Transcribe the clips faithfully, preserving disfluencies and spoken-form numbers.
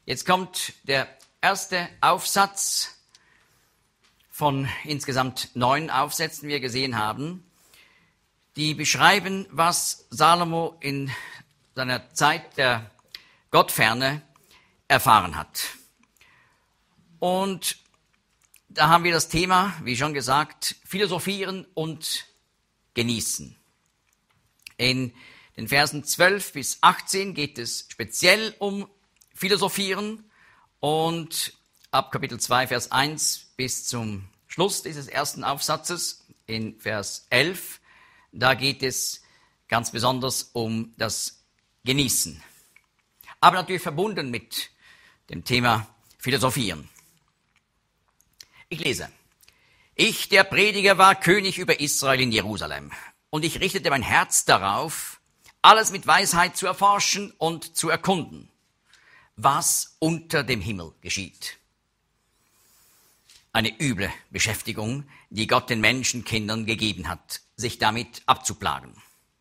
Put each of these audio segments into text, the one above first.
Jetzt kommt der erste Aufsatz von insgesamt neun Aufsätzen, wie wir gesehen haben, die beschreiben, was Salomo in seiner Zeit der Gottferne erfahren hat. Und da haben wir das Thema, wie schon gesagt, philosophieren und genießen. In den Versen zwölf bis achtzehn geht es speziell um Philosophieren und ab Kapitel zwei, Vers eins bis zum Schluss dieses ersten Aufsatzes in Vers elf, da geht es ganz besonders um das Genießen. Aber natürlich verbunden mit dem Thema Philosophieren. Ich lese. Ich, der Prediger, war König über Israel in Jerusalem, und ich richtete mein Herz darauf, alles mit Weisheit zu erforschen und zu erkunden, was unter dem Himmel geschieht. Eine üble Beschäftigung, die Gott den Menschenkindern gegeben hat, sich damit abzuplagen.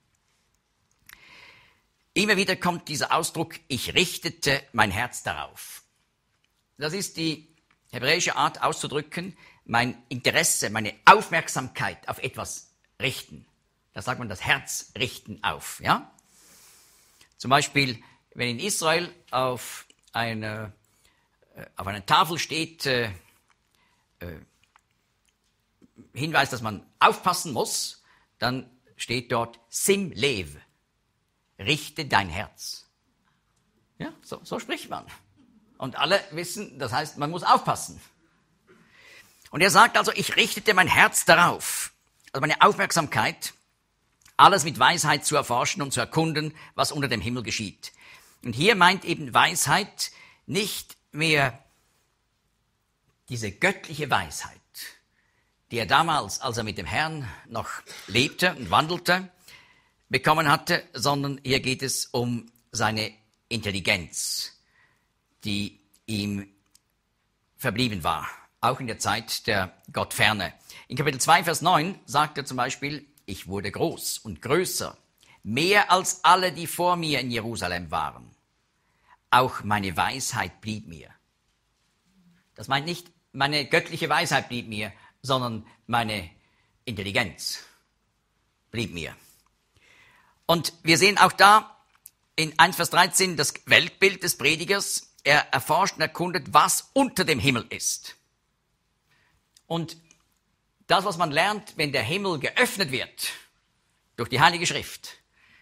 Immer wieder kommt dieser Ausdruck, ich richtete mein Herz darauf. Das ist die hebräische Art auszudrücken, mein Interesse, meine Aufmerksamkeit auf etwas richten. Da sagt man das Herz richten auf. Ja? Zum Beispiel, wenn in Israel auf einer, auf einer Tafel steht, äh, äh, Hinweis, dass man aufpassen muss, dann steht dort Sim Lev, richte dein Herz. Ja, so, so spricht man. Und alle wissen, das heißt, man muss aufpassen. Und er sagt also, ich richtete mein Herz darauf, also meine Aufmerksamkeit, alles mit Weisheit zu erforschen und zu erkunden, was unter dem Himmel geschieht. Und hier meint eben Weisheit nicht mehr diese göttliche Weisheit, die er damals, als er mit dem Herrn noch lebte und wandelte, bekommen hatte, sondern hier geht es um seine Intelligenz, die ihm verblieben war, auch in der Zeit der Gottferne. In Kapitel zwei, Vers neun sagt er zum Beispiel, ich wurde groß und größer, mehr als alle, die vor mir in Jerusalem waren. Auch meine Weisheit blieb mir. Das meint nicht, meine göttliche Weisheit blieb mir, sondern meine Intelligenz blieb mir. Und wir sehen auch da in eins Vers dreizehn das Weltbild des Predigers. Er erforscht und erkundet, was unter dem Himmel ist. Und das, was man lernt, wenn der Himmel geöffnet wird durch die Heilige Schrift,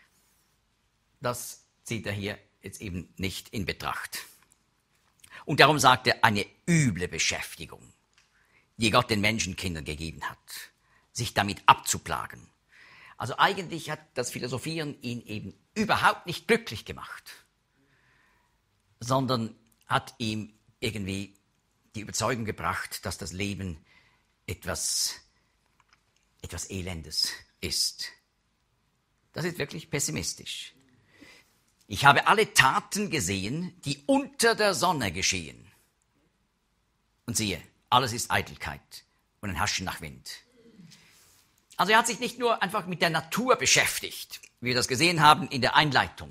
das zieht er hier jetzt eben nicht in Betracht. Und darum sagt er, eine üble Beschäftigung, die Gott den Menschenkindern gegeben hat, sich damit abzuplagen. Also eigentlich hat das Philosophieren ihn eben überhaupt nicht glücklich gemacht, sondern hat ihm irgendwie die Überzeugung gebracht, dass das Leben etwas, etwas Elendes ist. Das ist wirklich pessimistisch. Ich habe alle Taten gesehen, die unter der Sonne geschehen. Und siehe, alles ist Eitelkeit und ein Haschen nach Wind. Also er hat sich nicht nur einfach mit der Natur beschäftigt, wie wir das gesehen haben in der Einleitung.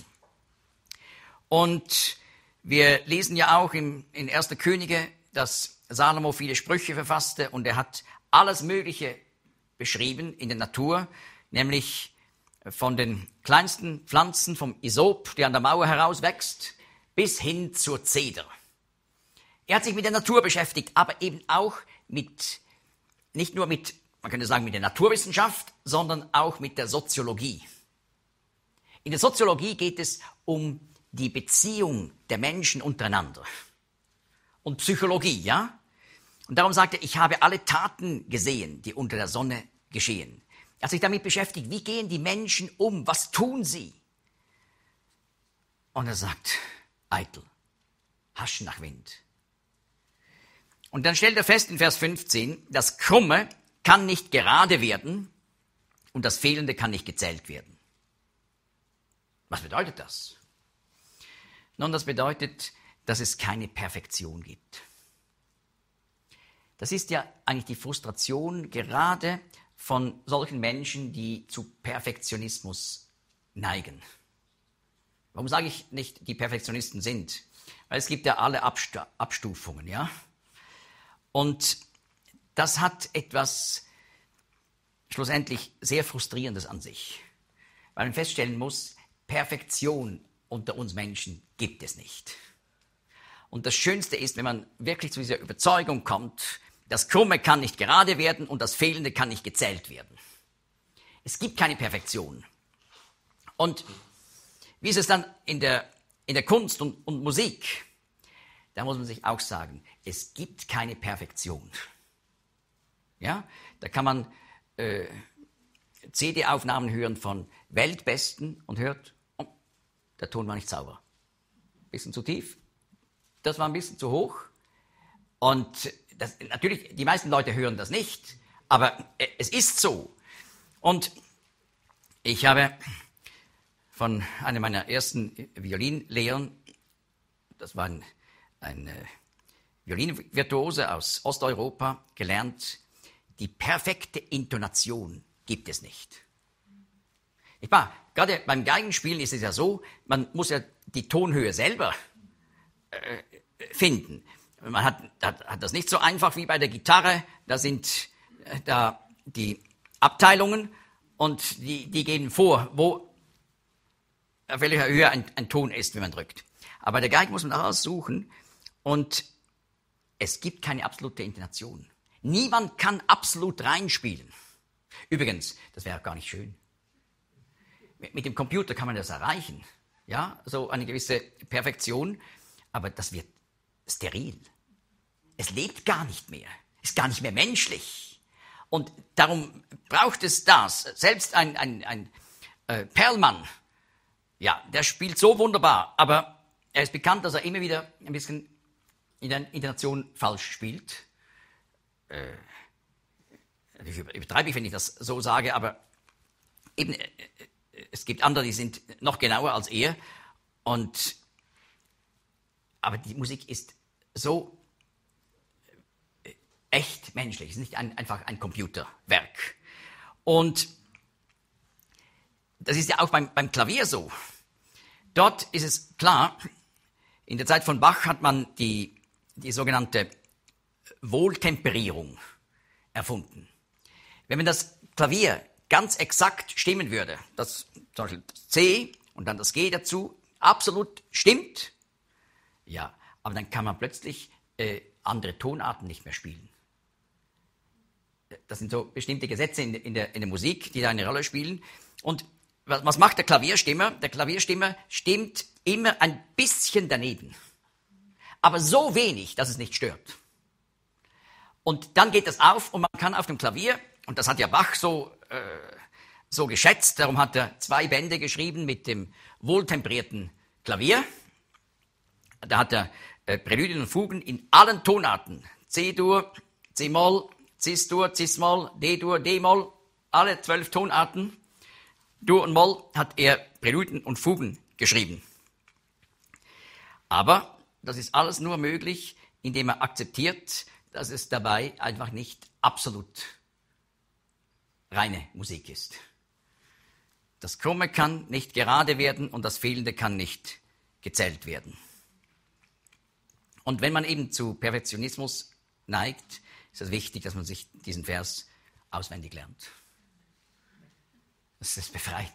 Und wir lesen ja auch im, in erster Könige, dass Salomo viele Sprüche verfasste und er hat alles Mögliche beschrieben in der Natur, nämlich von den kleinsten Pflanzen, vom Isop, der an der Mauer herauswächst, bis hin zur Zeder. Er hat sich mit der Natur beschäftigt, aber eben auch mit, nicht nur mit, man könnte sagen, mit der Naturwissenschaft, sondern auch mit der Soziologie. In der Soziologie geht es um die Beziehung der Menschen untereinander. Und Psychologie, ja? Und darum sagt er, ich habe alle Taten gesehen, die unter der Sonne geschehen. Er hat sich damit beschäftigt, wie gehen die Menschen um, was tun sie? Und er sagt, eitel, haschen nach Wind. Und dann stellt er fest in Vers fünfzehn, das Krumme kann nicht gerade werden und das Fehlende kann nicht gezählt werden. Was bedeutet das? Nun, das bedeutet, dass es keine Perfektion gibt. Das ist ja eigentlich die Frustration gerade von solchen Menschen, die zu Perfektionismus neigen. Warum sage ich nicht, die Perfektionisten sind? Weil es gibt ja alle Abst- Abstufungen, ja. Und das hat etwas schlussendlich sehr Frustrierendes an sich. Weil man feststellen muss, Perfektion unter uns Menschen gibt es nicht. Und das Schönste ist, wenn man wirklich zu dieser Überzeugung kommt, das Krumme kann nicht gerade werden und das Fehlende kann nicht gezählt werden. Es gibt keine Perfektion. Und wie ist es dann in der, in der Kunst und, und Musik? Da muss man sich auch sagen, es gibt keine Perfektion. Ja, da kann man äh, C D-Aufnahmen hören von Weltbesten und hört, oh, der Ton war nicht sauber. Bisschen zu tief, das war ein bisschen zu hoch. Und das, natürlich, die meisten Leute hören das nicht, aber es ist so. Und ich habe von einem meiner ersten Violinlehrern, das war ein, ein äh, Violinvirtuose aus Osteuropa, gelernt, die perfekte Intonation gibt es nicht. Ich war, gerade beim Geigenspielen ist es ja so, man muss ja die Tonhöhe selber äh, finden. Man hat, hat, hat das nicht so einfach wie bei der Gitarre, da sind äh, da die Abteilungen und die, die gehen vor, wo, auf welcher Höhe ein, ein Ton ist, wenn man drückt. Aber bei der Geige muss man alles suchen und es gibt keine absolute Intonation. Niemand kann absolut reinspielen. Übrigens, das wäre gar nicht schön. Mit, mit dem Computer kann man das erreichen, ja, so eine gewisse Perfektion, aber das wird steril. Es lebt gar nicht mehr, ist gar nicht mehr menschlich. Und darum braucht es das. Selbst ein, ein, ein äh, Perlmann, ja, der spielt so wunderbar, aber er ist bekannt, dass er immer wieder ein bisschen in der Intonation falsch spielt. Äh, ich übertreibe ich, wenn ich das so sage, aber eben, äh, es gibt andere, die sind noch genauer als er. Und, aber die Musik ist so äh, echt menschlich, es ist nicht ein, einfach ein Computerwerk. Und das ist ja auch beim, beim Klavier so. Dort ist es klar, in der Zeit von Bach hat man die, die sogenannte Wohltemperierung erfunden. Wenn man das Klavier ganz exakt stimmen würde, das, zum Beispiel das C und dann das G dazu, absolut stimmt, ja, aber dann kann man plötzlich äh, andere Tonarten nicht mehr spielen. Das sind so bestimmte Gesetze in, in, der, in der Musik, die da eine Rolle spielen. Und was, was macht der Klavierstimmer? Der Klavierstimmer stimmt immer ein bisschen daneben, aber so wenig, dass es nicht stört. Und dann geht das auf und man kann auf dem Klavier, und das hat ja Bach so, äh, so geschätzt, darum hat er zwei Bände geschrieben mit dem wohltemperierten Klavier. Da hat er äh, Präludien und Fugen in allen Tonarten, C-Dur, C-Moll, Cis-Dur, Cis-Moll, D-Dur, D-Moll, alle zwölf Tonarten, Dur und Moll, hat er Präludien und Fugen geschrieben. Aber das ist alles nur möglich, indem er akzeptiert, dass es dabei einfach nicht absolut reine Musik ist. Das Krumme kann nicht gerade werden und das Fehlende kann nicht gezählt werden. Und wenn man eben zu Perfektionismus neigt, ist es wichtig, dass man sich diesen Vers auswendig lernt. Das ist befreit.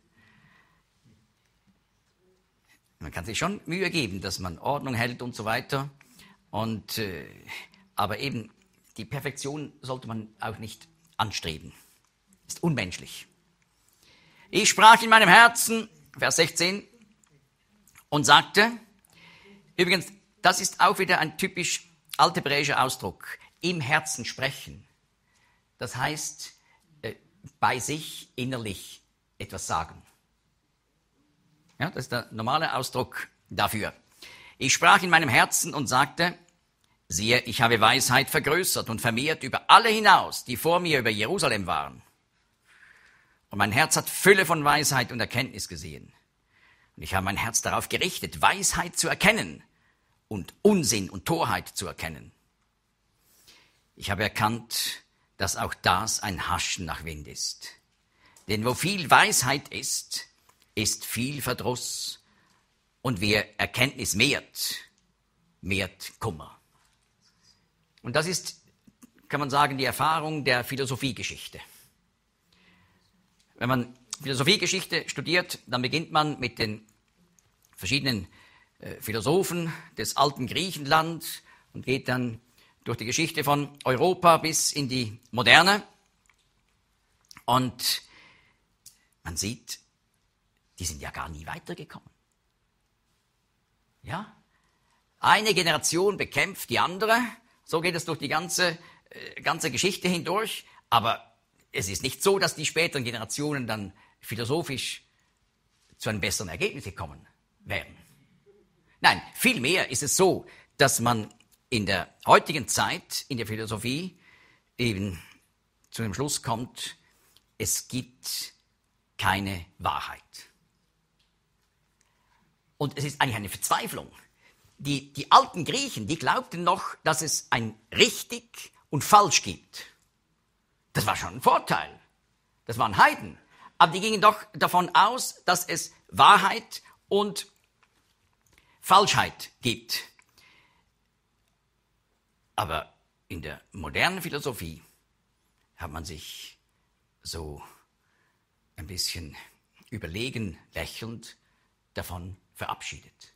Man kann sich schon Mühe geben, dass man Ordnung hält und so weiter. Und, äh, aber eben die Perfektion sollte man auch nicht anstreben. Ist unmenschlich. Ich sprach in meinem Herzen, Vers sechzehn, und sagte, übrigens, das ist auch wieder ein typisch althebräischer Ausdruck, im Herzen sprechen. Das heißt, äh, bei sich innerlich etwas sagen. Ja, das ist der normale Ausdruck dafür. Ich sprach in meinem Herzen und sagte, siehe, ich habe Weisheit vergrößert und vermehrt über alle hinaus, die vor mir über Jerusalem waren. Und mein Herz hat Fülle von Weisheit und Erkenntnis gesehen. Und ich habe mein Herz darauf gerichtet, Weisheit zu erkennen und Unsinn und Torheit zu erkennen. Ich habe erkannt, dass auch das ein Haschen nach Wind ist. Denn wo viel Weisheit ist, ist viel Verdruss. Und wer Erkenntnis mehrt, mehrt Kummer. Und das ist, kann man sagen, die Erfahrung der Philosophiegeschichte. Wenn man Philosophiegeschichte studiert, dann beginnt man mit den verschiedenen äh, Philosophen des alten Griechenland und geht dann durch die Geschichte von Europa bis in die Moderne. Und man sieht, die sind ja gar nie weitergekommen. Ja? Eine Generation bekämpft die andere, so geht es durch die ganze, äh, ganze Geschichte hindurch, aber es ist nicht so, dass die späteren Generationen dann philosophisch zu einem besseren Ergebnis gekommen wären. Nein, vielmehr ist es so, dass man in der heutigen Zeit in der Philosophie eben zu dem Schluss kommt, es gibt keine Wahrheit. Und es ist eigentlich eine Verzweiflung. Die, die alten Griechen, die glaubten noch, dass es ein richtig und falsch gibt. Das war schon ein Vorteil. Das waren Heiden. Aber die gingen doch davon aus, dass es Wahrheit und Falschheit gibt. Aber in der modernen Philosophie hat man sich so ein bisschen überlegen, lächelnd davon verabschiedet.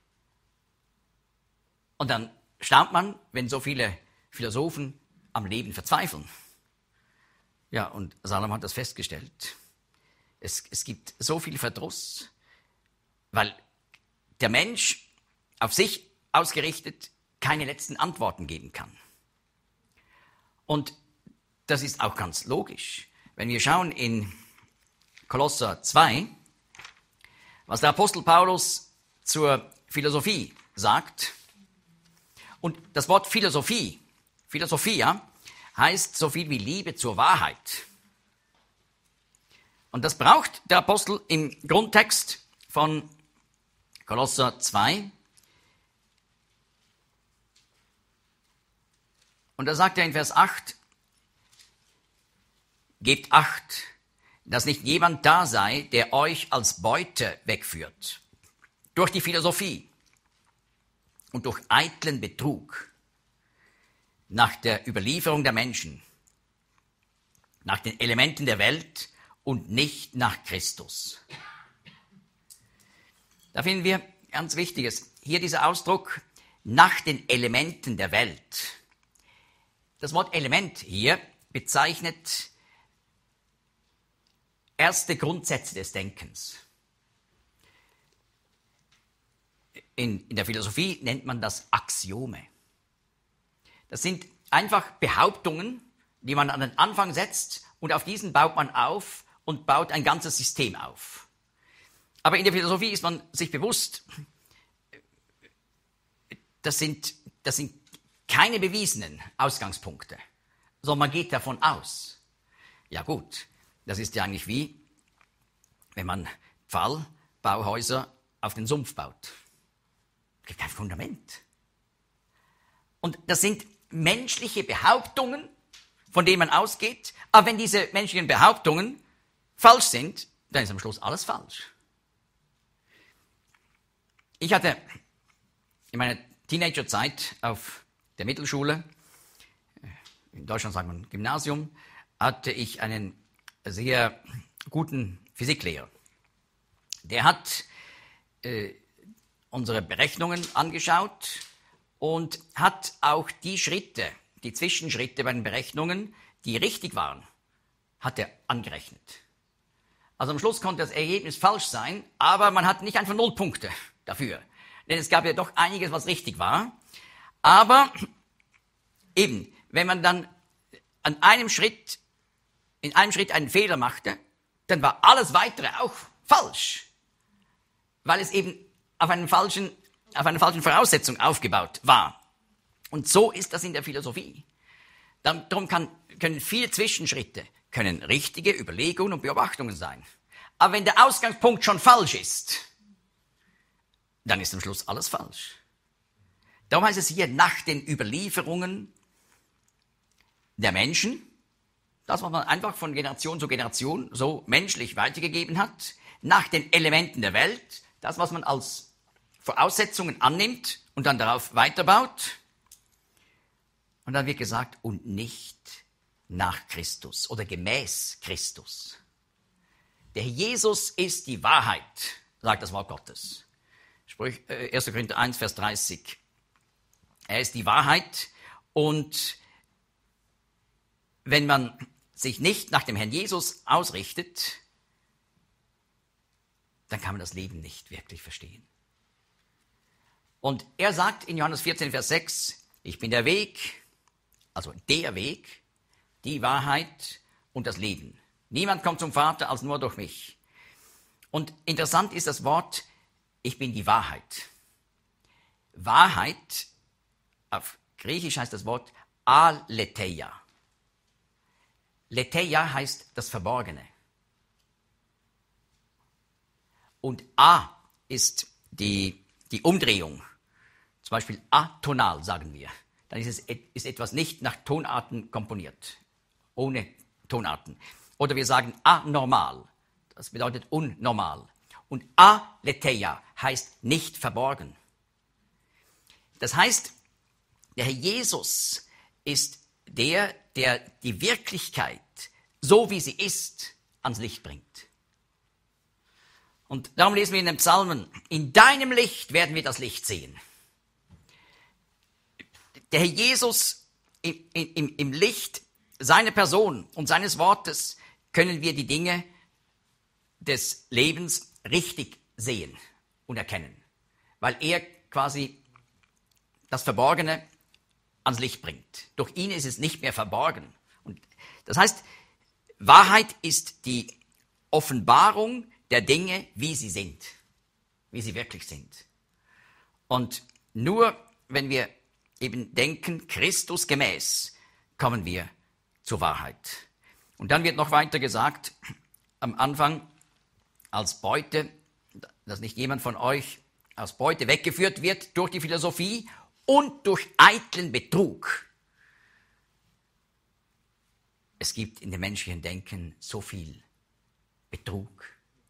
Und dann staunt man, wenn so viele Philosophen am Leben verzweifeln. Ja, und Salomo hat das festgestellt. Es, es gibt so viel Verdruss, weil der Mensch auf sich ausgerichtet keine letzten Antworten geben kann. Und das ist auch ganz logisch. Wenn wir schauen in Kolosser zwei, was der Apostel Paulus zur Philosophie sagt, und das Wort Philosophie, Philosophia, heißt so viel wie Liebe zur Wahrheit. Und das braucht der Apostel im Grundtext von Kolosser zwei. Und da sagt er in Vers acht, gebt Acht, dass nicht jemand da sei, der euch als Beute wegführt, durch die Philosophie und durch eitlen Betrug, nach der Überlieferung der Menschen, nach den Elementen der Welt und nicht nach Christus. Da finden wir ganz Wichtiges. Hier dieser Ausdruck, nach den Elementen der Welt. Das Wort Element hier bezeichnet erste Grundsätze des Denkens. In, in der Philosophie nennt man das Axiome. Das sind einfach Behauptungen, die man an den Anfang setzt und auf diesen baut man auf und baut ein ganzes System auf. Aber in der Philosophie ist man sich bewusst, das sind, das sind keine bewiesenen Ausgangspunkte, sondern man geht davon aus. Ja gut, das ist ja eigentlich wie, wenn man Pfahlbauhäuser auf den Sumpf baut. Es gibt kein Fundament. Und das sind menschliche Behauptungen, von denen man ausgeht. Aber wenn diese menschlichen Behauptungen falsch sind, dann ist am Schluss alles falsch. Ich hatte in meiner Teenagerzeit auf der Mittelschule, in Deutschland sagt man Gymnasium, hatte ich einen sehr guten Physiklehrer. Der hat äh, unsere Berechnungen angeschaut und hat auch die Schritte, die Zwischenschritte bei den Berechnungen, die richtig waren, hat er angerechnet. Also am Schluss konnte das Ergebnis falsch sein, aber man hat nicht einfach null Punkte dafür. Denn es gab ja doch einiges, was richtig war. Aber eben, wenn man dann an einem Schritt, in einem Schritt einen Fehler machte, dann war alles Weitere auch falsch. Weil es eben auf einen falschen, auf einer falschen Voraussetzung aufgebaut war. Und so ist das in der Philosophie. Darum kann, können viele Zwischenschritte, können richtige Überlegungen und Beobachtungen sein. Aber wenn der Ausgangspunkt schon falsch ist, dann ist am Schluss alles falsch. Darum heißt es hier, nach den Überlieferungen der Menschen, das, was man einfach von Generation zu Generation so menschlich weitergegeben hat, nach den Elementen der Welt, das, was man als Voraussetzungen annimmt und dann darauf weiterbaut. Und dann wird gesagt, und nicht nach Christus oder gemäß Christus. Der Jesus ist die Wahrheit, sagt das Wort Gottes. Sprich, erster Korinther eins, Vers dreißig. Er ist die Wahrheit, und wenn man sich nicht nach dem Herrn Jesus ausrichtet, dann kann man das Leben nicht wirklich verstehen. Und er sagt in Johannes vierzehn, Vers sechs, ich bin der Weg, also der Weg, die Wahrheit und das Leben. Niemand kommt zum Vater als nur durch mich. Und interessant ist das Wort, ich bin die Wahrheit. Wahrheit, auf Griechisch heißt das Wort aletheia. Letheia heißt das Verborgene. Und A ist die, die Umdrehung. Zum Beispiel atonal, sagen wir. Dann ist, es, ist etwas nicht nach Tonarten komponiert. Ohne Tonarten. Oder wir sagen anormal. Das bedeutet unnormal. Und aletheia heißt nicht verborgen. Das heißt, der Herr Jesus ist der, der die Wirklichkeit, so wie sie ist, ans Licht bringt. Und darum lesen wir in den Psalmen, in deinem Licht werden wir das Licht sehen. Der Herr Jesus im, im, im Licht seiner Person und seines Wortes können wir die Dinge des Lebens richtig sehen und erkennen, weil er quasi das Verborgene ans Licht bringt. Durch ihn ist es nicht mehr verborgen. Und das heißt, Wahrheit ist die Offenbarung der Dinge, wie sie sind, wie sie wirklich sind. Und nur wenn wir eben denken, Christus gemäß, kommen wir zur Wahrheit. Und dann wird noch weiter gesagt, am Anfang, als Beute, dass nicht jemand von euch als Beute weggeführt wird durch die Philosophie und durch eitlen Betrug. Es gibt in dem menschlichen Denken so viel Betrug.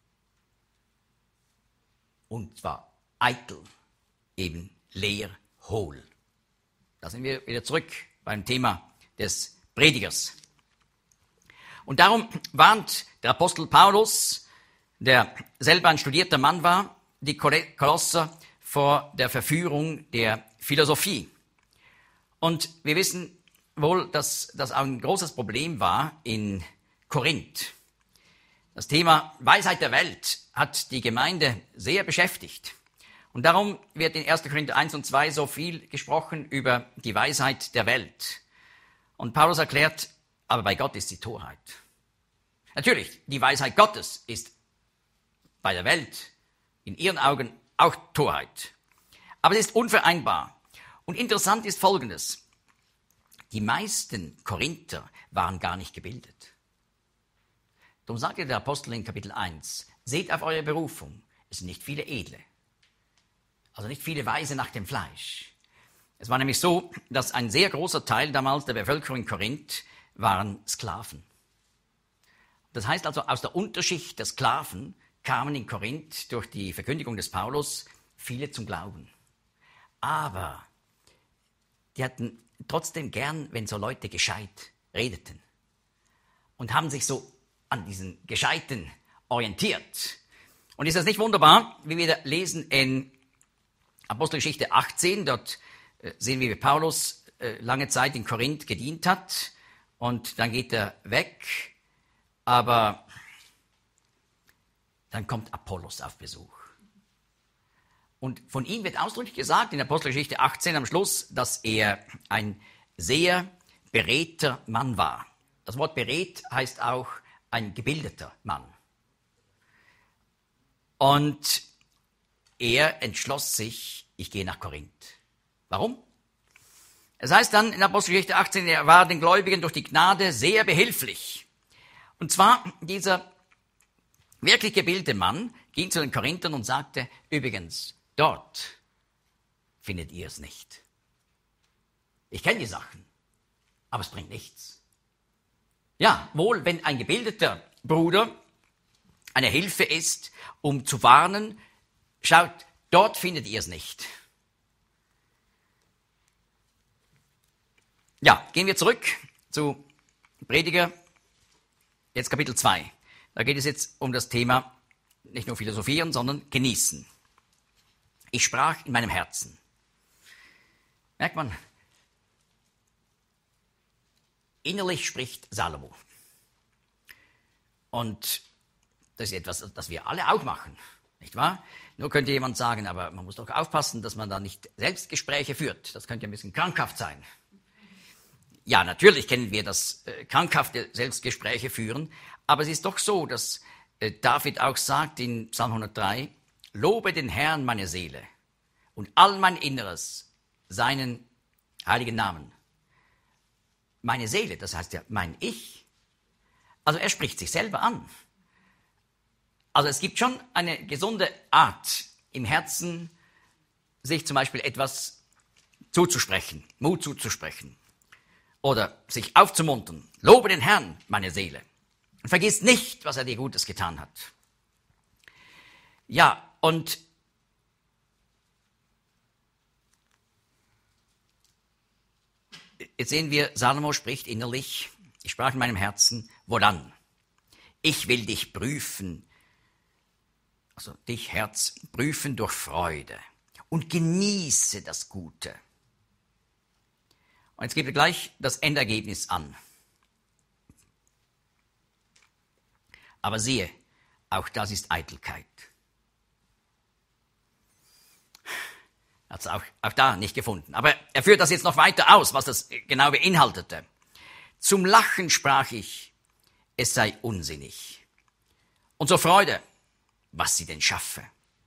Und zwar eitel, eben leer, hohl. Da sind wir wieder zurück beim Thema des Predigers. Und darum warnt der Apostel Paulus, der selber ein studierter Mann war, die Kolosser vor der Verführung der Philosophie. Und wir wissen wohl, dass das auch ein großes Problem war in Korinth. Das Thema Weisheit der Welt hat die Gemeinde sehr beschäftigt. Und darum wird in erster Korinther eins und zwei so viel gesprochen über die Weisheit der Welt. Und Paulus erklärt, aber bei Gott ist sie Torheit. Natürlich, die Weisheit Gottes ist bei der Welt in ihren Augen auch Torheit. Aber es ist unvereinbar. Und interessant ist Folgendes. Die meisten Korinther waren gar nicht gebildet. Darum sagte der Apostel in Kapitel eins, seht auf eure Berufung, es sind nicht viele Edle, also nicht viele Weise nach dem Fleisch. Es war nämlich so, dass ein sehr großer Teil damals der Bevölkerung in Korinth waren Sklaven. Das heißt also, aus der Unterschicht der Sklaven kamen in Korinth durch die Verkündigung des Paulus viele zum Glauben. Aber die hatten trotzdem gern, wenn so Leute gescheit redeten und haben sich so an diesen Gescheiten orientiert. Und ist das nicht wunderbar, wie wir lesen in Apostelgeschichte achtzehn, dort sehen wir, wie Paulus lange Zeit in Korinth gedient hat und dann geht er weg, aber dann kommt Apollos auf Besuch. Und von ihm wird ausdrücklich gesagt in Apostelgeschichte achtzehn am Schluss, dass er ein sehr beredter Mann war. Das Wort beredt heißt auch ein gebildeter Mann. Und er entschloss sich, ich gehe nach Korinth. Warum? Es heißt dann in Apostelgeschichte achtzehn, er war den Gläubigen durch die Gnade sehr behilflich. Und zwar dieser wirklich gebildete Mann ging zu den Korinthern und sagte, übrigens, dort findet ihr es nicht. Ich kenne die Sachen, aber es bringt nichts. Ja, wohl, wenn ein gebildeter Bruder eine Hilfe ist, um zu warnen, schaut, dort findet ihr es nicht. Ja, gehen wir zurück zu Prediger, jetzt Kapitel zwei. Da geht es jetzt um das Thema nicht nur philosophieren, sondern genießen. Ich sprach in meinem Herzen. Merkt man, innerlich spricht Salomo. Und das ist etwas, das wir alle auch machen, nicht wahr? Nur könnte jemand sagen, aber man muss doch aufpassen, dass man da nicht Selbstgespräche führt. Das könnte ja ein bisschen krankhaft sein. Ja, natürlich kennen wir das äh, krankhafte Selbstgespräche führen, aber es ist doch so, dass äh, David auch sagt in Psalm hundertdrei, lobe den Herrn meine Seele und all mein Inneres, seinen heiligen Namen. Meine Seele, das heißt ja mein Ich. Also er spricht sich selber an. Also es gibt schon eine gesunde Art im Herzen, sich zum Beispiel etwas zuzusprechen, Mut zuzusprechen oder sich aufzumuntern. Lobe den Herrn, meine Seele, und vergiss nicht, was er dir Gutes getan hat. Ja, und jetzt sehen wir, Salomo spricht innerlich, ich sprach in meinem Herzen, wohlan? Ich will dich prüfen, also dich, Herz, prüfen durch Freude und genieße das Gute. Und jetzt gebe ich gleich das Endergebnis an. Aber siehe, auch das ist Eitelkeit. Er hat es auch, auch da nicht gefunden. Aber er führt das jetzt noch weiter aus, was das genau beinhaltete. Zum Lachen sprach ich, es sei unsinnig. Und zur Freude, was sie denn schaffe.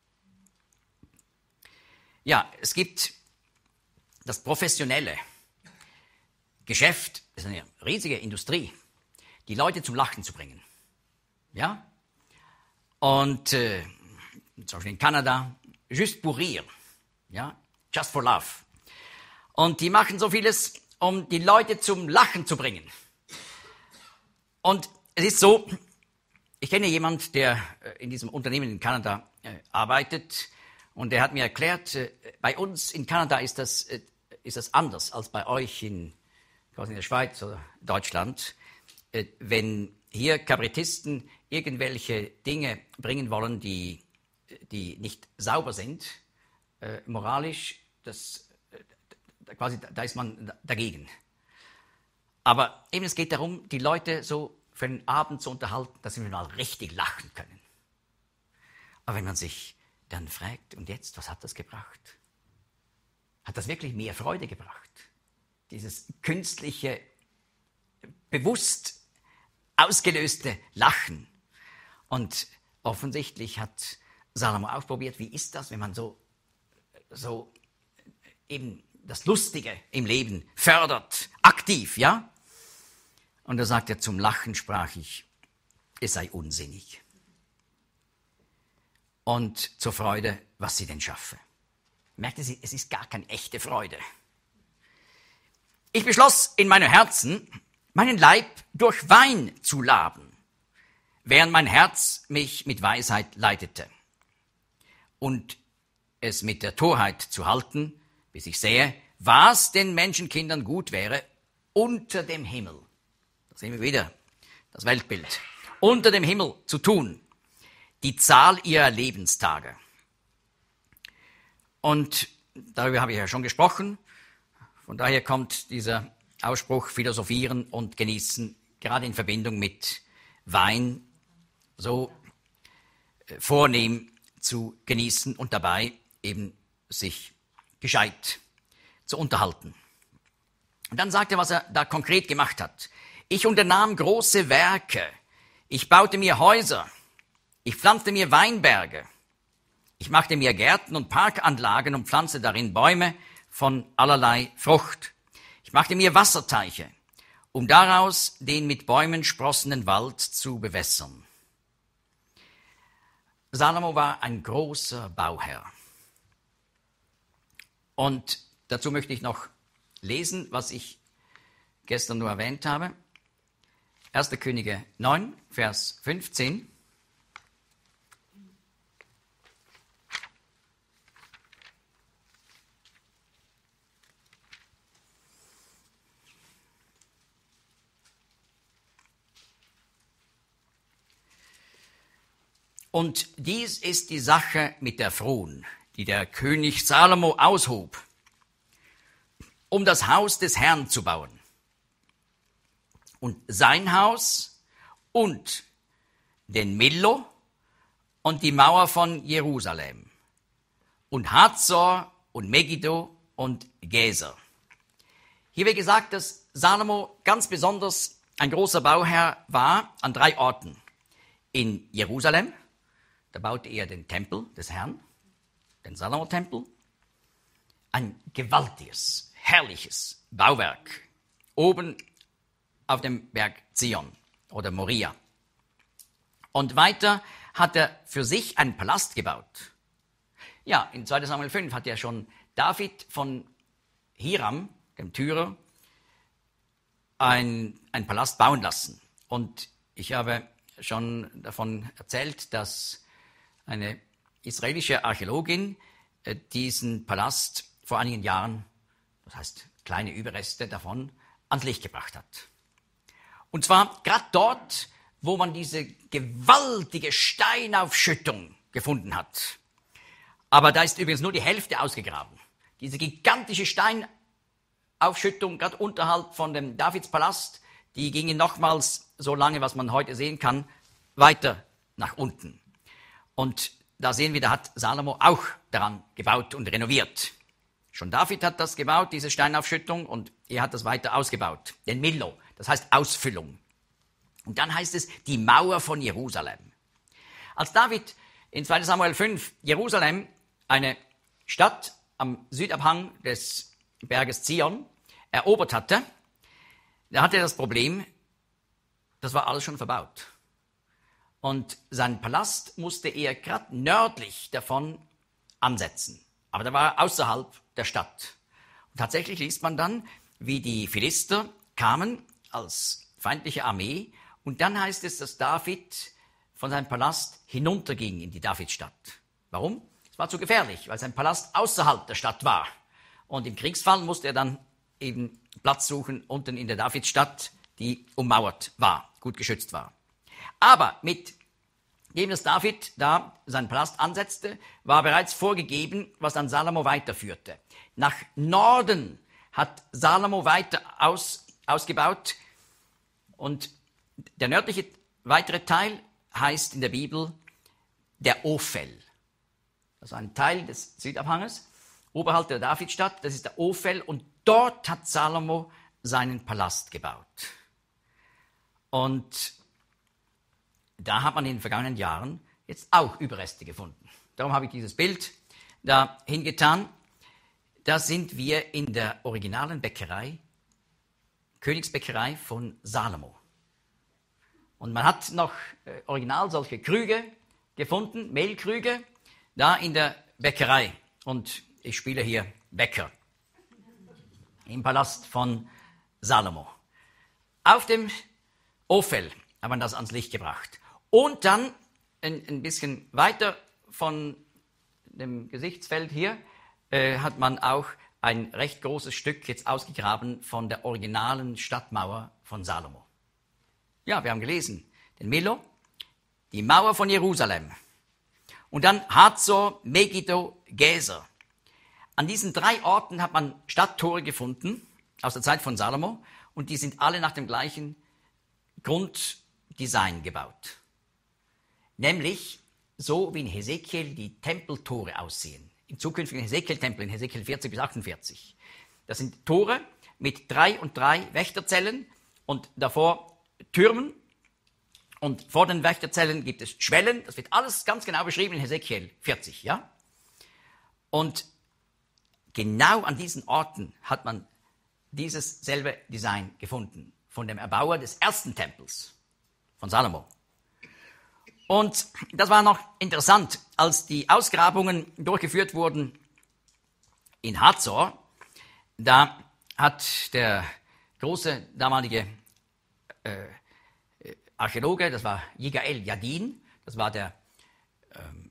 Ja, es gibt das professionelle Geschäft, das ist eine riesige Industrie, die Leute zum Lachen zu bringen. Ja? Und äh, zum Beispiel in Kanada, Juste pour rire, ja? Just for love. Und die machen so vieles, um die Leute zum Lachen zu bringen. Und es ist so, ich kenne jemanden, der in diesem Unternehmen in Kanada äh, arbeitet, und der hat mir erklärt, äh, bei uns in Kanada ist das, äh, ist das anders als bei euch in, quasi in der Schweiz oder Deutschland. Äh, wenn hier Kabarettisten irgendwelche Dinge bringen wollen, die, die nicht sauber sind, äh, moralisch, das, äh, quasi, da ist man dagegen. Aber eben es geht darum, die Leute so für den Abend zu unterhalten, dass sie mal richtig lachen können. Aber wenn man sich dann fragt, und jetzt, was hat das gebracht? Hat das wirklich mehr Freude gebracht? Dieses künstliche, bewusst ausgelöste Lachen. Und offensichtlich hat Salomo auch probiert, wie ist das, wenn man so, so eben das Lustige im Leben fördert, aktiv, ja? Und da sagt er, zum Lachen sprach ich, es sei unsinnig. Und zur Freude, was sie denn schaffe. Merkt ihr, es ist gar keine echte Freude. Ich beschloss in meinem Herzen, meinen Leib durch Wein zu laben, während mein Herz mich mit Weisheit leitete. Und es mit der Torheit zu halten, bis ich sähe, was den Menschenkindern gut wäre, unter dem Himmel. Da sehen wir wieder das Weltbild. Unter dem Himmel zu tun, die Zahl ihrer Lebenstage. Und darüber habe ich ja schon gesprochen. Von daher kommt dieser Ausspruch philosophieren und genießen, gerade in Verbindung mit Wein, so vornehm zu genießen und dabei eben sich gescheit zu unterhalten. Und dann sagt er, was er da konkret gemacht hat. Ich unternahm große Werke. Ich baute mir Häuser. Ich pflanzte mir Weinberge. Ich machte mir Gärten und Parkanlagen und pflanzte darin Bäume von allerlei Frucht. Ich machte mir Wasserteiche, um daraus den mit Bäumen sprossenden Wald zu bewässern. Salomo war ein großer Bauherr. Und dazu möchte ich noch lesen, was ich gestern nur erwähnt habe. erster Könige neun, Vers fünfzehn. Und dies ist die Sache mit der Fron, die der König Salomo aushob, um das Haus des Herrn zu bauen. Und sein Haus und den Millo und die Mauer von Jerusalem und Hazor und Megiddo und Gezer. Hier wird gesagt, dass Salomo ganz besonders ein großer Bauherr war an drei Orten. In Jerusalem, da baute er den Tempel des Herrn, den Salomo-Tempel. Ein gewaltiges, herrliches Bauwerk oben auf dem Berg Zion oder Moria. Und weiter hat er für sich einen Palast gebaut. Ja, in zweiter Samuel fünf hat ja schon David von Hiram, dem Tyrer, ein, einen Palast bauen lassen. Und ich habe schon davon erzählt, dass eine israelische Archäologin äh, diesen Palast vor einigen Jahren, das heißt kleine Überreste davon, ans Licht gebracht hat. Und zwar gerade dort, wo man diese gewaltige Steinaufschüttung gefunden hat. Aber da ist übrigens nur die Hälfte ausgegraben. Diese gigantische Steinaufschüttung, gerade unterhalb von dem Davidspalast, die gingen nochmals so lange, was man heute sehen kann, weiter nach unten. Und da sehen wir, da hat Salomo auch daran gebaut und renoviert. Schon David hat das gebaut, diese Steinaufschüttung, und er hat das weiter ausgebaut. Den Millo, das heißt Ausfüllung. Und dann heißt es die Mauer von Jerusalem. Als David in zweiter Samuel fünf Jerusalem, eine Stadt am Südabhang des Berges Zion, erobert hatte, da hatte er das Problem, das war alles schon verbaut. Und sein Palast musste er gerade nördlich davon ansetzen. Aber da war er außerhalb der Stadt. Und tatsächlich liest man dann, wie die Philister kamen als feindliche Armee. Und dann heißt es, dass David von seinem Palast hinunterging in die Davidstadt. Warum? Es war zu gefährlich, weil sein Palast außerhalb der Stadt war. Und im Kriegsfall musste er dann eben Platz suchen unten in der Davidstadt, die ummauert war, gut geschützt war. Aber mit dem, dass David da seinen Palast ansetzte, war bereits vorgegeben, was dann Salomo weiterführte. Nach Norden hat Salomo weiter aus, ausgebaut, und der nördliche weitere Teil heißt in der Bibel der Ophel. Also ein Teil des Südabhanges, oberhalb der Davidstadt, das ist der Ophel, und dort hat Salomo seinen Palast gebaut. Und da hat man in den vergangenen Jahren jetzt auch Überreste gefunden. Darum habe ich dieses Bild da hingetan. Da sind wir in der originalen Bäckerei, Königsbäckerei von Salomo. Und man hat noch äh, original solche Krüge gefunden, Mehlkrüge, da in der Bäckerei. Und ich spiele hier Bäcker im Palast von Salomo. Auf dem Ophel hat man das ans Licht gebracht. Und dann ein, ein bisschen weiter von dem Gesichtsfeld hier äh, hat man auch ein recht großes Stück jetzt ausgegraben von der originalen Stadtmauer von Salomo. Ja, wir haben gelesen, den Millo, die Mauer von Jerusalem und dann Hazor, Megiddo, Gezer. An diesen drei Orten hat man Stadttore gefunden aus der Zeit von Salomo, und die sind alle nach dem gleichen Grunddesign gebaut. Nämlich so, wie in Hesekiel die Tempeltore aussehen. Im zukünftigen Hesekiel-Tempel, in Hesekiel vierzig bis achtundvierzig. Das sind Tore mit drei und drei Wächterzellen und davor Türmen. Und vor den Wächterzellen gibt es Schwellen. Das wird alles ganz genau beschrieben in Hesekiel vierzig, ja? Und genau an diesen Orten hat man dieses selbe Design gefunden von dem Erbauer des ersten Tempels von Salomo. Und das war noch interessant, als die Ausgrabungen durchgeführt wurden in Hazor. Da hat der große damalige äh, Archäologe, das war Yigael Yadin, das war der, ähm,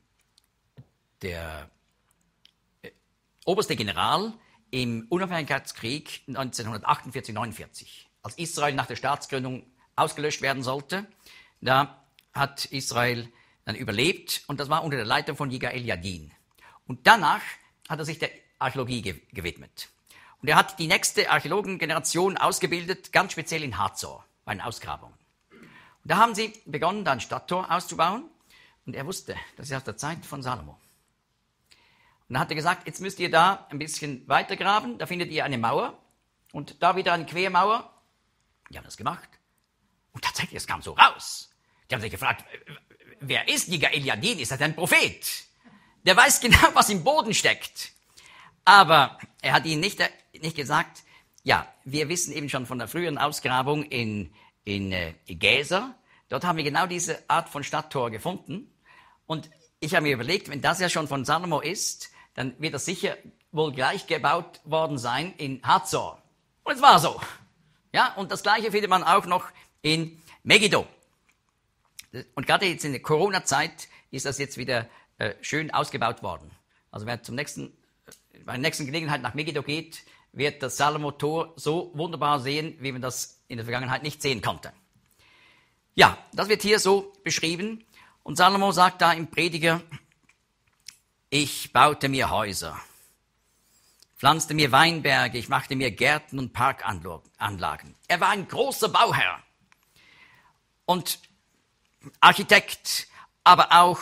der äh, oberste General im Unabhängigkeitskrieg neunzehnhundertachtundvierzig neunundvierzig, als Israel nach der Staatsgründung ausgelöscht werden sollte. Da hat Israel dann überlebt und das war unter der Leitung von Yigael Yadin. Und danach hat er sich der Archäologie ge- gewidmet. Und er hat die nächste Archäologengeneration ausgebildet, ganz speziell in Hazor, bei den Ausgrabungen. Und da haben sie begonnen, da ein Stadttor auszubauen. Und er wusste, das ist aus der Zeit von Salomo. Und dann hat er gesagt, jetzt müsst ihr da ein bisschen weiter graben, da findet ihr eine Mauer und da wieder eine Quermauer. Die haben das gemacht. Und tatsächlich, es kam so raus. Die haben sich gefragt, wer ist Yigael Yadin? Ist das ein Prophet? Der weiß genau, was im Boden steckt. Aber er hat ihnen nicht, nicht gesagt, ja, wir wissen eben schon von der früheren Ausgrabung in, in äh, Gezer, dort haben wir genau diese Art von Stadttor gefunden. Und ich habe mir überlegt, wenn das ja schon von Salomo ist, dann wird das sicher wohl gleich gebaut worden sein in Hazor. Und es war so. Ja, und das Gleiche findet man auch noch in Megiddo. Und gerade jetzt in der Corona-Zeit ist das jetzt wieder äh, schön ausgebaut worden. Also wer zum nächsten, äh, bei der nächsten Gelegenheit nach Megiddo geht, wird das Salomo-Tor so wunderbar sehen, wie man das in der Vergangenheit nicht sehen konnte. Ja, das wird hier so beschrieben. Und Salomo sagt da im Prediger, ich baute mir Häuser, pflanzte mir Weinberge, ich machte mir Gärten und Parkanlagen. Er war ein großer Bauherr und Architekt, aber auch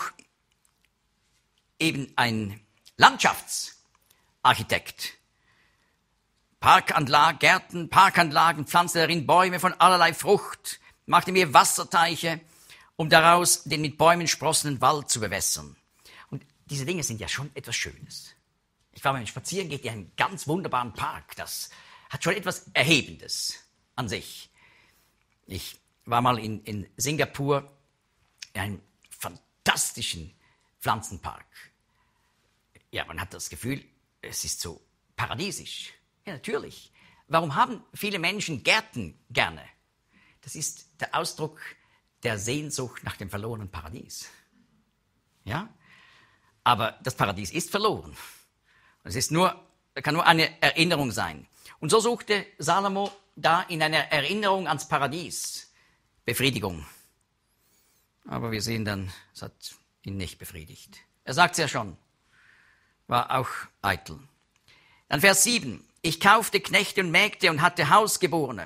eben ein Landschaftsarchitekt. Parkanlagen, Gärten, Parkanlagen, pflanzte darin Bäume von allerlei Frucht, machte mir Wasserteiche, um daraus den mit Bäumen sprossenden Wald zu bewässern. Und diese Dinge sind ja schon etwas Schönes. Ich war, wenn man spazieren geht, in einen ganz wunderbaren Park. Das hat schon etwas Erhebendes an sich. Ich war mal in, in Singapur in einem fantastischen Pflanzenpark. Ja, man hat das Gefühl, es ist so paradiesisch. Ja, natürlich. Warum haben viele Menschen Gärten gerne? Das ist der Ausdruck der Sehnsucht nach dem verlorenen Paradies. Ja? Aber das Paradies ist verloren. Es ist nur, kann nur eine Erinnerung sein. Und so suchte Salomo da in einer Erinnerung ans Paradies Befriedigung. Aber wir sehen dann, es hat ihn nicht befriedigt. Er sagt es ja schon, war auch eitel. Dann Vers sieben. Ich kaufte Knechte und Mägde und hatte Hausgeborene.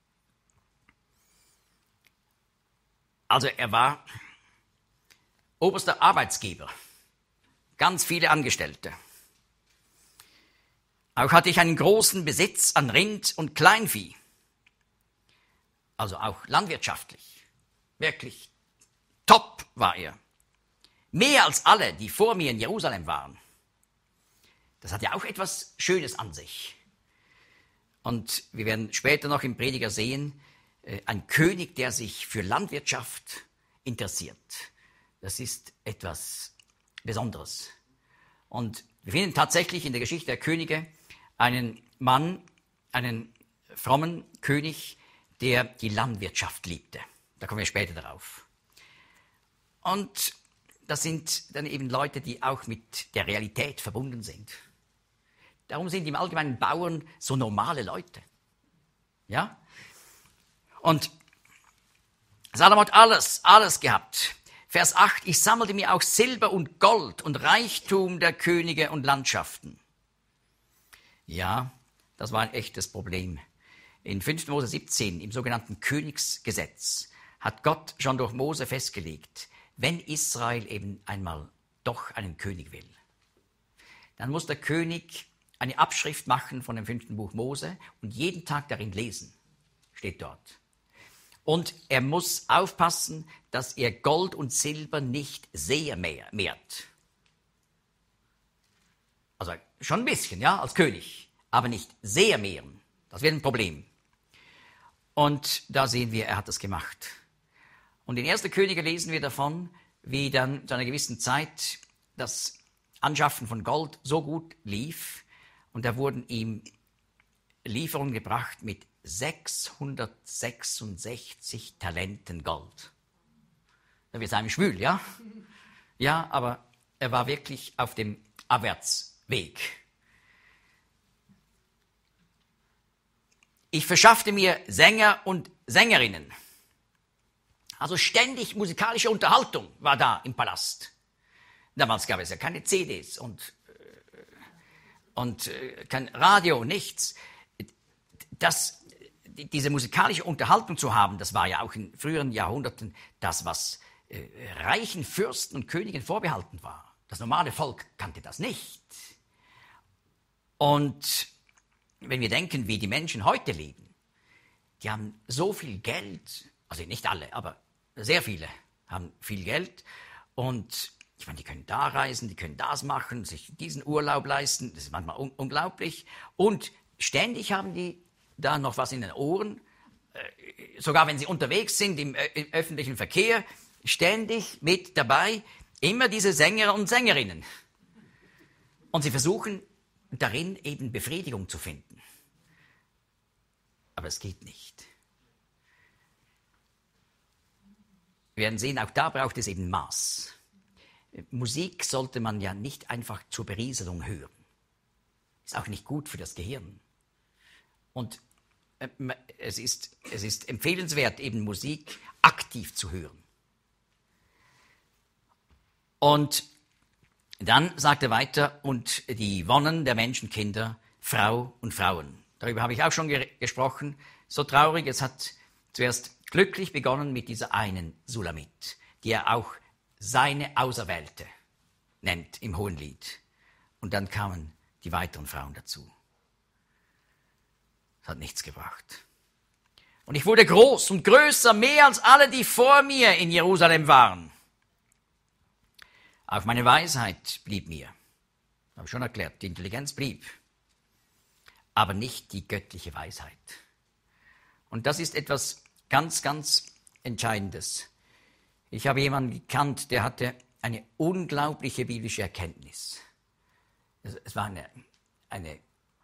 Also er war oberster Arbeitsgeber, ganz viele Angestellte. Auch hatte ich einen großen Besitz an Rind und Kleinvieh, also auch landwirtschaftlich, wirklich top war er. Mehr als alle, die vor mir in Jerusalem waren. Das hat ja auch etwas Schönes an sich. Und wir werden später noch im Prediger sehen, ein König, der sich für Landwirtschaft interessiert. Das ist etwas Besonderes. Und wir finden tatsächlich in der Geschichte der Könige einen Mann, einen frommen König, der die Landwirtschaft liebte. Da kommen wir später darauf. Und das sind dann eben Leute, die auch mit der Realität verbunden sind. Darum sind im Allgemeinen Bauern so normale Leute. Ja? Und Salomo hat alles, alles gehabt. Vers acht, ich sammelte mir auch Silber und Gold und Reichtum der Könige und Landschaften. Ja, das war ein echtes Problem. In fünften Mose siebzehn, im sogenannten Königsgesetz, hat Gott schon durch Mose festgelegt, wenn Israel eben einmal doch einen König will, dann muss der König eine Abschrift machen von dem fünften Buch Mose und jeden Tag darin lesen, steht dort. Und er muss aufpassen, dass er Gold und Silber nicht sehr mehrt. Also schon ein bisschen, ja, als König, aber nicht sehr mehren. Das wäre ein Problem. Und da sehen wir, er hat das gemacht. Und in erster Könige lesen wir davon, wie dann zu einer gewissen Zeit das Anschaffen von Gold so gut lief, und da wurden ihm Lieferungen gebracht mit sechshundertsechsundsechzig Talenten Gold. Da wird es einem schwül, ja? Ja, aber er war wirklich auf dem Abwärtsweg. Ich verschaffte mir Sänger und Sängerinnen. Also ständig musikalische Unterhaltung war da im Palast. Damals gab es ja keine C Ds und, und kein Radio, nichts. Das, diese musikalische Unterhaltung zu haben, das war ja auch in früheren Jahrhunderten das, was äh, reichen Fürsten und Königen vorbehalten war. Das normale Volk kannte das nicht. Und wenn wir denken, wie die Menschen heute leben, die haben so viel Geld, also nicht alle, aber sehr viele haben viel Geld und ich meine, die können da reisen, die können das machen, sich diesen Urlaub leisten, das ist manchmal un- unglaublich und ständig haben die da noch was in den Ohren, äh, sogar wenn sie unterwegs sind im, äh, im öffentlichen Verkehr, ständig mit dabei, immer diese Sänger und Sängerinnen. Und sie versuchen darin eben Befriedigung zu finden. Aber es geht nicht. Wir werden sehen, auch da braucht es eben Maß. Musik sollte man ja nicht einfach zur Berieselung hören. Ist auch nicht gut für das Gehirn. Und es ist, es ist empfehlenswert, eben Musik aktiv zu hören. Und dann sagt er weiter, und die Wonnen der Menschenkinder, Frau und Frauen. Darüber habe ich auch schon ge- gesprochen. So traurig, es hat zuerst glücklich begonnen mit dieser einen Sulamit, die er auch seine Auserwählte nennt im Hohenlied. Und dann kamen die weiteren Frauen dazu. Es hat nichts gebracht. Und ich wurde groß und größer, mehr als alle, die vor mir in Jerusalem waren. Auch meine Weisheit blieb mir. Habe ich schon erklärt, die Intelligenz blieb. Aber nicht die göttliche Weisheit. Und das ist etwas ganz, ganz Entscheidendes. Ich habe jemanden gekannt, der hatte eine unglaubliche biblische Erkenntnis. Es war eine, eine,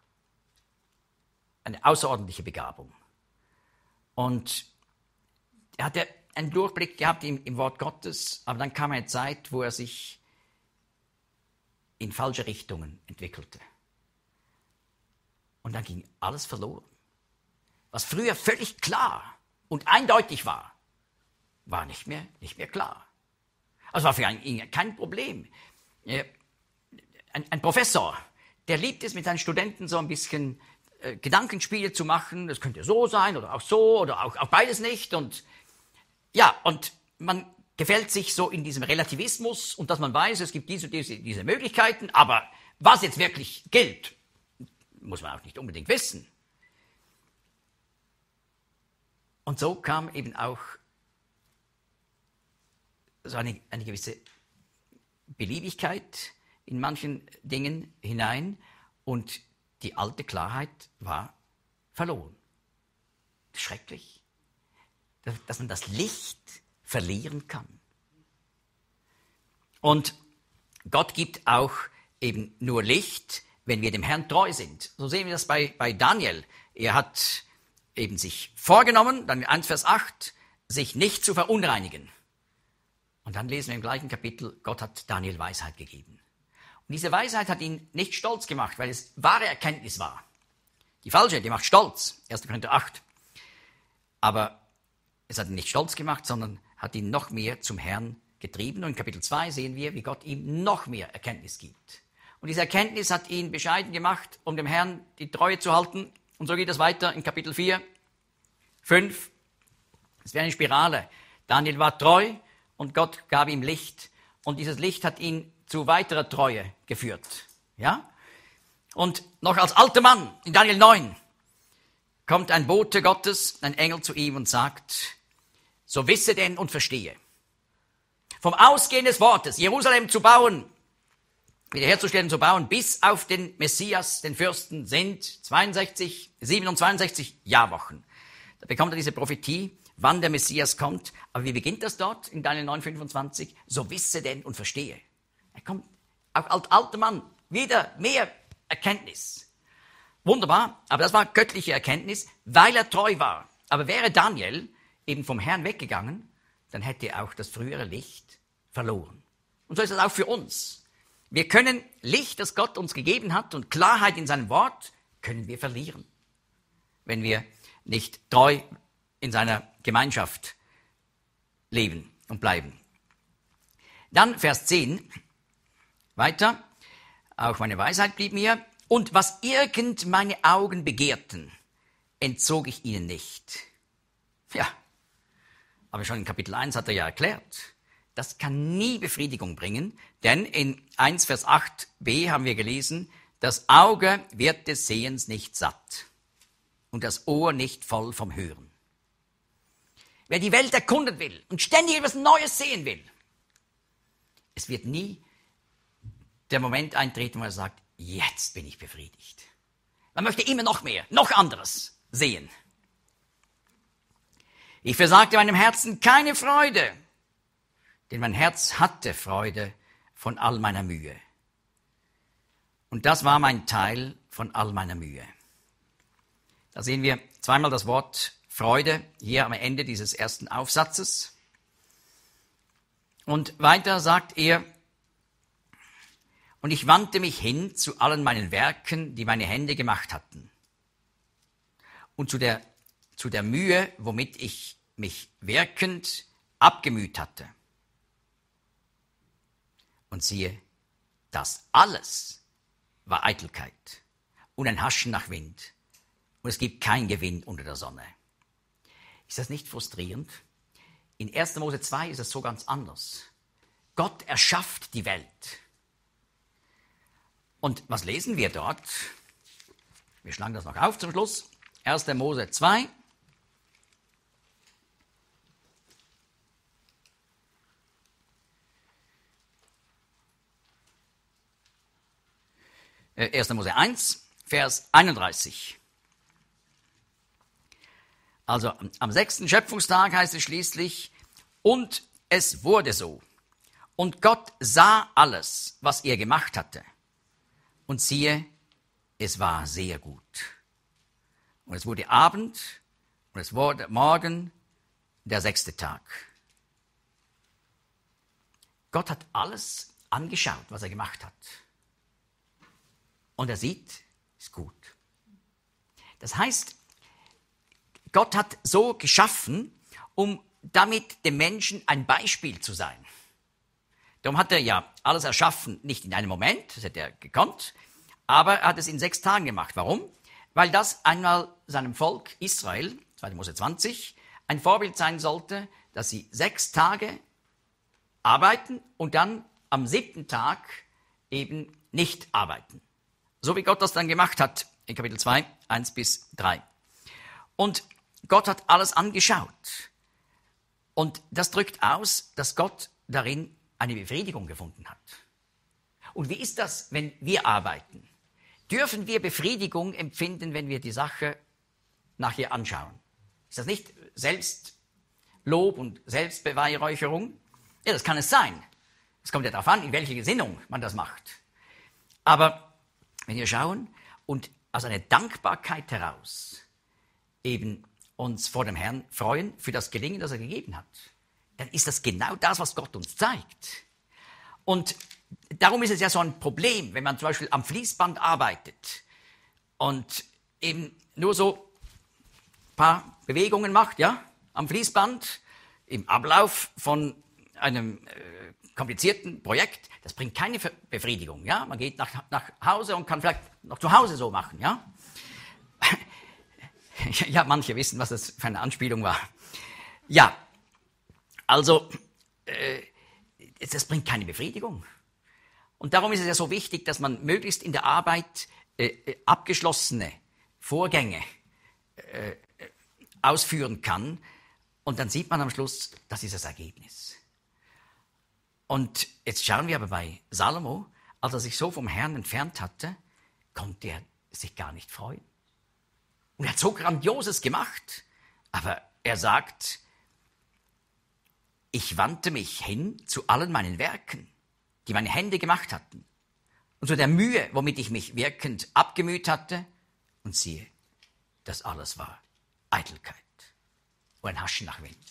eine außerordentliche Begabung. Und er hatte einen Durchblick gehabt im, im Wort Gottes, aber dann kam eine Zeit, wo er sich in falsche Richtungen entwickelte. Und dann ging alles verloren. Was früher völlig klar und eindeutig war, war nicht mehr, nicht mehr klar. Also war für ihn kein Problem. Ein, ein Professor, der liebt es, mit seinen Studenten so ein bisschen äh, Gedankenspiele zu machen. Das könnte so sein oder auch so oder auch, auch beides nicht. Und ja, und man gefällt sich so in diesem Relativismus und dass man weiß, es gibt diese, diese, diese Möglichkeiten, aber was jetzt wirklich gilt, muss man auch nicht unbedingt wissen. Und so kam eben auch so eine, eine gewisse Beliebigkeit in manchen Dingen hinein und die alte Klarheit war verloren. Schrecklich, dass, dass man das Licht verlieren kann. Und Gott gibt auch eben nur Licht, wenn wir dem Herrn treu sind. So sehen wir das bei, bei Daniel. Er hat eben sich vorgenommen, dann eins Vers acht, sich nicht zu verunreinigen. Und dann lesen wir im gleichen Kapitel, Gott hat Daniel Weisheit gegeben. Und diese Weisheit hat ihn nicht stolz gemacht, weil es wahre Erkenntnis war. Die falsche, die macht stolz, erster Korinther acht. Aber es hat ihn nicht stolz gemacht, sondern hat ihn noch mehr zum Herrn getrieben. Und in Kapitel zwei sehen wir, wie Gott ihm noch mehr Erkenntnis gibt. Und diese Erkenntnis hat ihn bescheiden gemacht, um dem Herrn die Treue zu halten. Und so geht es weiter in Kapitel vier, fünf. Es wäre eine Spirale. Daniel war treu und Gott gab ihm Licht. Und dieses Licht hat ihn zu weiterer Treue geführt. Ja? Und noch als alter Mann, in Daniel neun, kommt ein Bote Gottes, ein Engel zu ihm und sagt, so wisse denn und verstehe. Vom Ausgehen des Wortes, Jerusalem zu bauen, wiederherzustellen, zu bauen, bis auf den Messias, den Fürsten, sind zweiundsechzig, siebenundzwanzig Jahrwochen. Da bekommt er diese Prophetie, wann der Messias kommt. Aber wie beginnt das dort in Daniel neun, fünfundzwanzig? So wisse denn und verstehe. Er kommt, auch als alter Mann, wieder mehr Erkenntnis. Wunderbar, aber das war göttliche Erkenntnis, weil er treu war. Aber wäre Daniel eben vom Herrn weggegangen, dann hätte er auch das frühere Licht verloren. Und so ist es auch für uns. Wir können Licht, das Gott uns gegeben hat, und Klarheit in seinem Wort, können wir verlieren, wenn wir nicht treu in seiner Gemeinschaft leben und bleiben. Dann Vers zehn, weiter, auch meine Weisheit blieb mir, und was irgend meine Augen begehrten, entzog ich ihnen nicht. Ja, aber schon in Kapitel eins hat er ja erklärt, das kann nie Befriedigung bringen, denn in eins Vers acht b haben wir gelesen, das Auge wird des Sehens nicht satt und das Ohr nicht voll vom Hören. Wer die Welt erkunden will und ständig etwas Neues sehen will, es wird nie der Moment eintreten, wo er sagt, jetzt bin ich befriedigt. Man möchte immer noch mehr, noch anderes sehen. Ich versagte meinem Herzen keine Freude, denn mein Herz hatte Freude von all meiner Mühe. Und das war mein Teil von all meiner Mühe. Da sehen wir zweimal das Wort Freude hier am Ende dieses ersten Aufsatzes. Und weiter sagt er, und ich wandte mich hin zu allen meinen Werken, die meine Hände gemacht hatten. Und zu der, zu der Mühe, womit ich mich wirkend abgemüht hatte. Und siehe, das alles war Eitelkeit und ein Haschen nach Wind. Und es gibt keinen Gewinn unter der Sonne. Ist das nicht frustrierend? In erster Mose zwei ist es so ganz anders. Gott erschafft die Welt. Und was lesen wir dort? Wir schlagen das noch auf zum Schluss. erster Mose zwei. erster Mose eins, Vers einunddreißig. Also am sechsten Schöpfungstag heißt es schließlich, und es wurde so. Und Gott sah alles, was er gemacht hatte. Und siehe, es war sehr gut. Und es wurde Abend und es wurde Morgen, der sechste Tag. Gott hat alles angeschaut, was er gemacht hat. Und er sieht, ist gut. Das heißt, Gott hat so geschaffen, um damit dem Menschen ein Beispiel zu sein. Darum hat er ja alles erschaffen, nicht in einem Moment, das hätte er gekonnt, aber er hat es in sechs Tagen gemacht. Warum? Weil das einmal seinem Volk Israel, zweiter Mose zwanzig, ein Vorbild sein sollte, dass sie sechs Tage arbeiten und dann am siebten Tag eben nicht arbeiten. So wie Gott das dann gemacht hat, in Kapitel zwei, eins bis drei. Und Gott hat alles angeschaut. Und das drückt aus, dass Gott darin eine Befriedigung gefunden hat. Und wie ist das, wenn wir arbeiten? Dürfen wir Befriedigung empfinden, wenn wir die Sache nachher anschauen? Ist das nicht Selbstlob und Selbstbeweihräucherung? Ja, das kann es sein. Es kommt ja darauf an, in welche Gesinnung man das macht. Aber wenn wir schauen und aus einer Dankbarkeit heraus eben uns vor dem Herrn freuen für das Gelingen, das er gegeben hat, dann ist das genau das, was Gott uns zeigt. Und darum ist es ja so ein Problem, wenn man zum Beispiel am Fließband arbeitet und eben nur so ein paar Bewegungen macht, ja, am Fließband, im Ablauf von einem äh, komplizierten Projekt, das bringt keine Befriedigung, ja. Man geht nach, nach Hause und kann vielleicht noch zu Hause so machen, ja. Ja, manche wissen, was das für eine Anspielung war. Ja, also, äh, das bringt keine Befriedigung. Und darum ist es ja so wichtig, dass man möglichst in der Arbeit äh, abgeschlossene Vorgänge äh, ausführen kann. Und dann sieht man am Schluss, das ist das Ergebnis. Und jetzt schauen wir aber bei Salomo, als er sich so vom Herrn entfernt hatte, konnte er sich gar nicht freuen. Und er hat so Grandioses gemacht, aber er sagt, ich wandte mich hin zu allen meinen Werken, die meine Hände gemacht hatten, und zu der Mühe, womit ich mich wirkend abgemüht hatte, und siehe, das alles war Eitelkeit und ein Haschen nach Wind.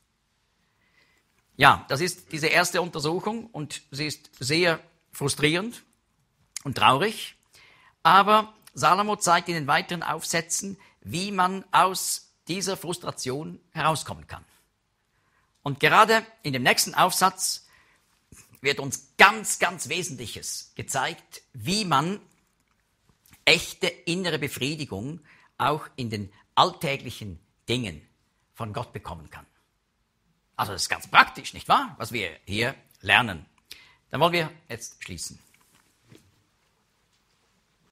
Ja, das ist diese erste Untersuchung und sie ist sehr frustrierend und traurig, aber Salomo zeigt in den weiteren Aufsätzen, wie man aus dieser Frustration herauskommen kann. Und gerade in dem nächsten Aufsatz wird uns ganz, ganz Wesentliches gezeigt, wie man echte innere Befriedigung auch in den alltäglichen Dingen von Gott bekommen kann. Also das ist ganz praktisch, nicht wahr, was wir hier lernen. Dann wollen wir jetzt schließen.